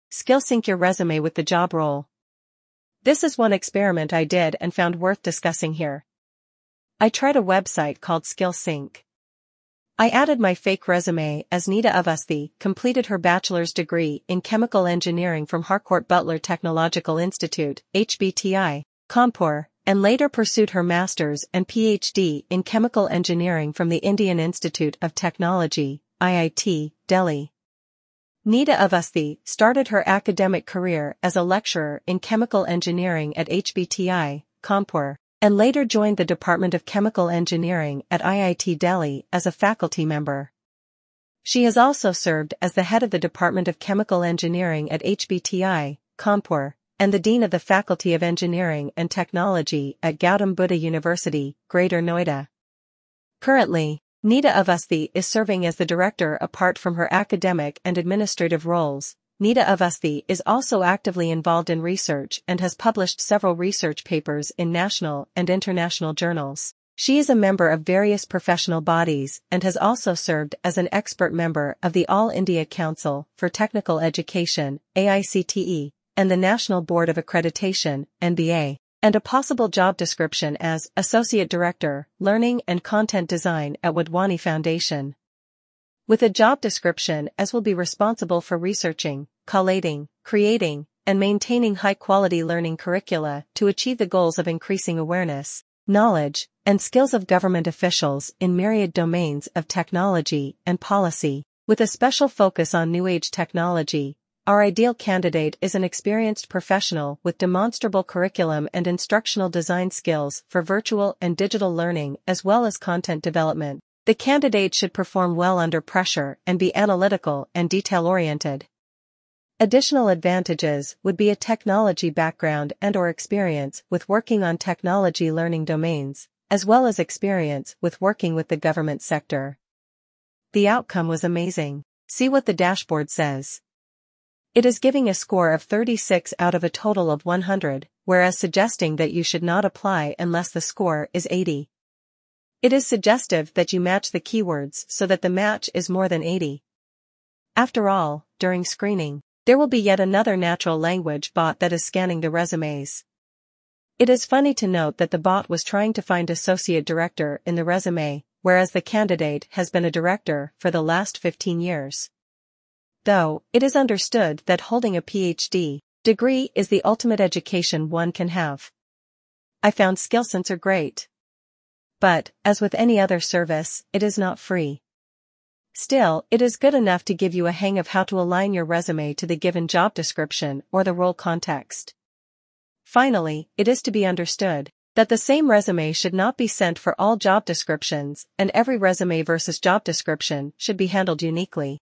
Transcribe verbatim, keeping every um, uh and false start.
Skill sync your resume with the job role. This is one experiment I did and found worth discussing here. I tried a website called Skill Sync. I added my fake resume as Nita Avasthi completed her bachelor's degree in chemical engineering from Harcourt Butler Technological Institute, H B T I, Kanpur, and later pursued her master's and P H D in chemical engineering from the Indian Institute of Technology, I I T, Delhi. Nita Avasthi started her academic career as a lecturer in chemical engineering at H B T I, Kanpur, and later joined the Department of Chemical Engineering at I I T Delhi as a faculty member. She has also served as the head of the Department of Chemical Engineering at H B T I, Kanpur, and the Dean of the Faculty of Engineering and Technology at Gautam Buddha University, Greater Noida. Currently, Nita Avasthi is serving as the director. Apart from her academic and administrative roles, Nita Avasthi is also actively involved in research and has published several research papers in national and international journals. She is a member of various professional bodies and has also served as an expert member of the All India Council for Technical Education, A I C T E, and the National Board of Accreditation, N B A, and a possible job description as Associate Director, Learning and Content Design at Wadhwani Foundation. With a job description as will be responsible for researching, collating, creating, and maintaining high-quality learning curricula to achieve the goals of increasing awareness, knowledge, and skills of government officials in myriad domains of technology and policy, with a special focus on new age technology. Our ideal candidate is an experienced professional with demonstrable curriculum and instructional design skills for virtual and digital learning as well as content development. The candidate should perform well under pressure and be analytical and detail-oriented. Additional advantages would be a technology background and/or experience with working on technology learning domains, as well as experience with working with the government sector. The outcome was amazing. See what the dashboard says. It is giving a score of thirty-six out of a total of one hundred, whereas suggesting that you should not apply unless the score is eighty. It is suggestive that you match the keywords so that the match is more than eighty. After all, during screening, there will be yet another natural language bot that is scanning the resumes. It is funny to note that the bot was trying to find associate director in the resume, whereas the candidate has been a director for the last fifteen years. Though, it is understood that holding a P H D degree is the ultimate education one can have. I found SkillSensor great. But, as with any other service, it is not free. Still, it is good enough to give you a hang of how to align your resume to the given job description or the role context. Finally, it is to be understood that the same resume should not be sent for all job descriptions, and every resume versus job description should be handled uniquely.